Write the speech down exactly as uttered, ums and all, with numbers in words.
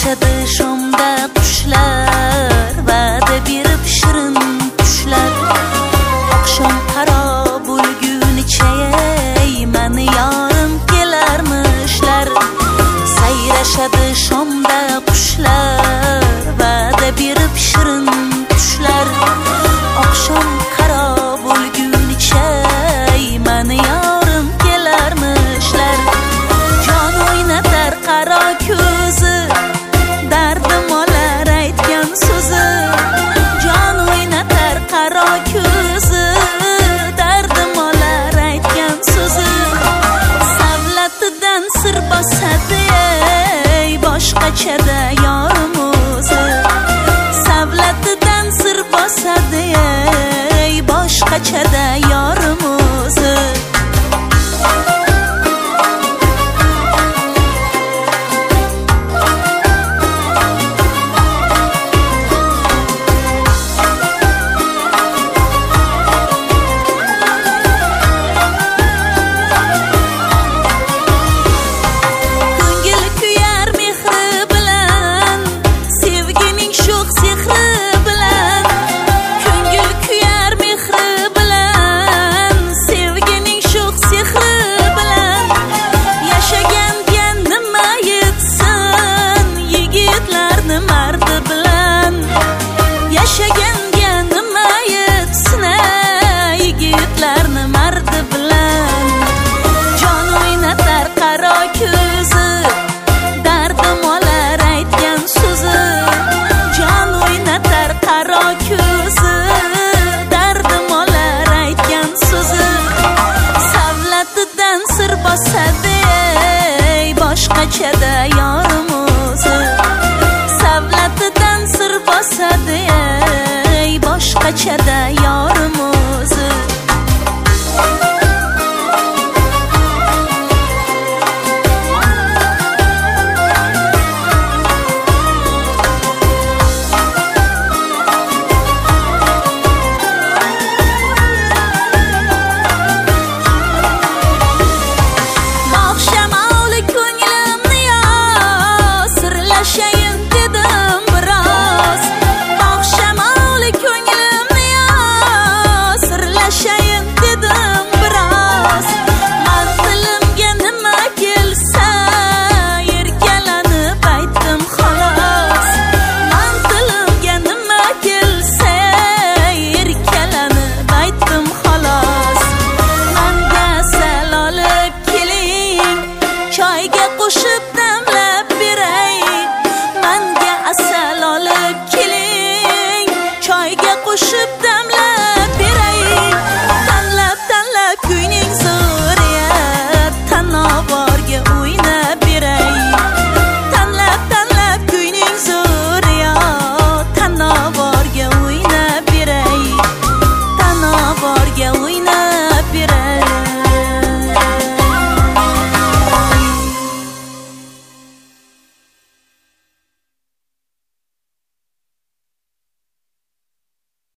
sayrashadi shomda qushlar, va'da berib shirin tushlar. Oqshom qaro bo'lgunicha mani yorim kelarmishlar. Sayrashadi shomda qushlar, va'da berib shirin tushlar. Oqshom qaro bo'lgunicha mani yorim kelarmishlar. Jon o'ynatar qaro ko'zi, dardim olar aytgan so'zi. Jon o'ynatar qaro ko'zi, dardim olar aytgan so'zi. Savlatidan sir bosadi ey boshqachada yorim o'zi. Savlatidan sir bosadi ey boshqachada yorim o'zi. Boshqachada yorim o'zi. Savlatidan sir bosadi ey boshqachada yorim o'zi. Choyga qo'shib